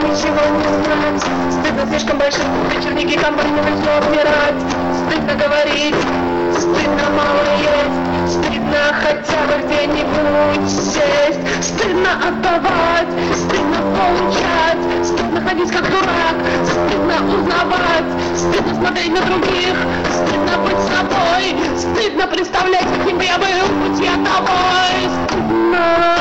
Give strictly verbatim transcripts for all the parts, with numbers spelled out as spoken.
ничего не знать. Стыдно слишком большим вечерники компании все отмирать. Стыдно говорить, стыдно мало есть. Стыдно хотя бы где-нибудь сесть. Стыдно отдавать, стыдно получать. Стыдно ходить как дурак, стыдно узнавать. Стыдно смотреть на других, стыдно быть собой. Стыдно представлять, каким бы я был, будь я тобой. Стыдно.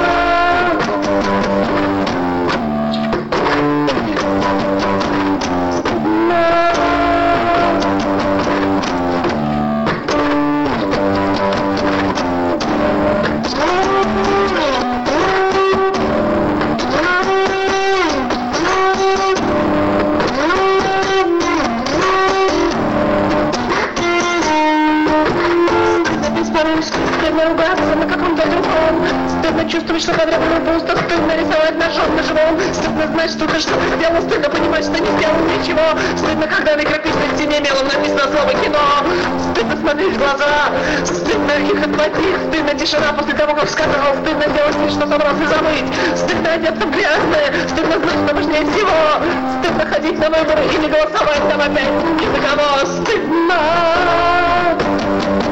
Стыдно ругаться на каком-то другом. Стыдно чувствовать, что подряд пусто. Стыдно рисовать ножом на живом. Стыдно знать, что ты что-то сделал. Стыдно понимать, что не сделал ничего. Стыдно, когда на кирпичной стене мелом написано слово кино. Стыдно смотреть в глаза. Стыдно их отводить. Стыдно тишина после того, как сказал. Стыдно делать вид, что собрался забыть. Стыдно одеться в грязное. Стыдно знать, что важнее всего. Стыдно ходить на выборы или голосовать там опять ни за кого. Стыдно.